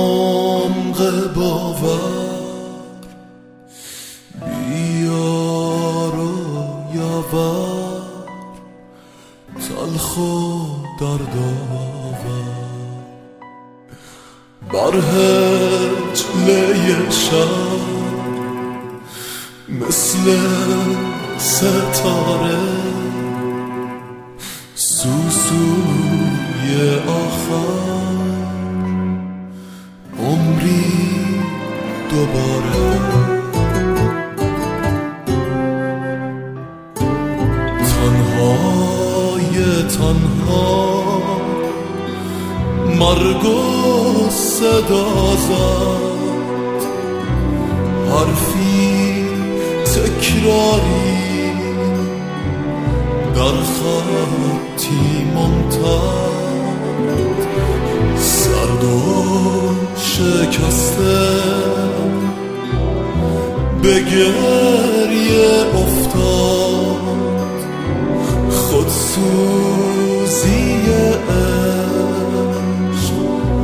عمق باور بیار و یاور تلخ و دردآور بر هجله شب مثل ستاره سوسوی آخر عمری دوباره تنهای تنها مرگ و صدا زد حرفی تکراری در خطی ممتد سرد و شکسته به گریه افتاد خودسوزی عشق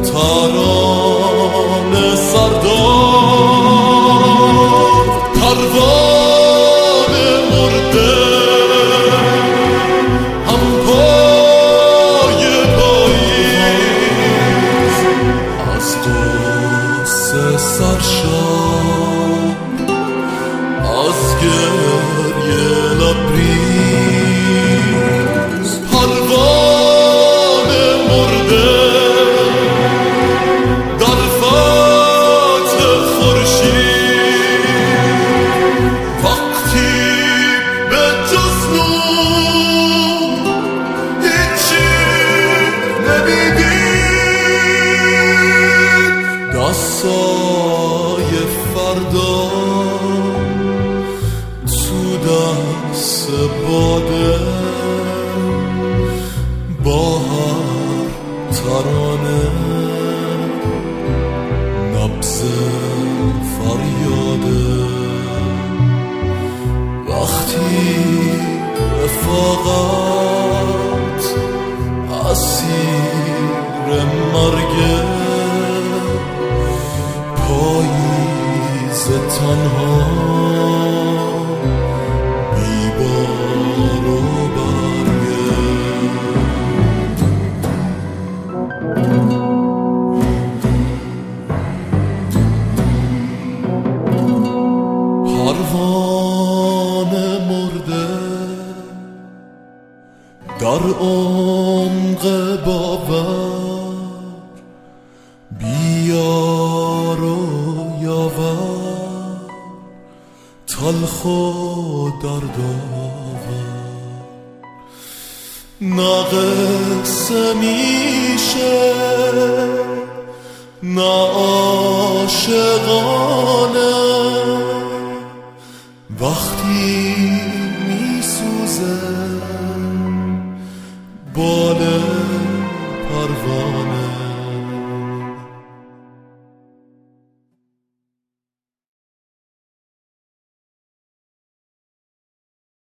ترانه سرداد پروانه مرده هم پای پاییز از قصه سرشار از گریه لبریز پروانه مرده در فتح خورشید وقتی به جز نور هیچی نمیدید دستای فردا تو دست باده با هر ترانه نبض فریاده وقتی رفاقت اسیر مرگه پاییز تنها بیبار و برگه پروانه مرده در عمق باور بیار و یاور تلخ و دردآور نه قصه میشه نه عاشقانه وقتی میسوزه بال پروانه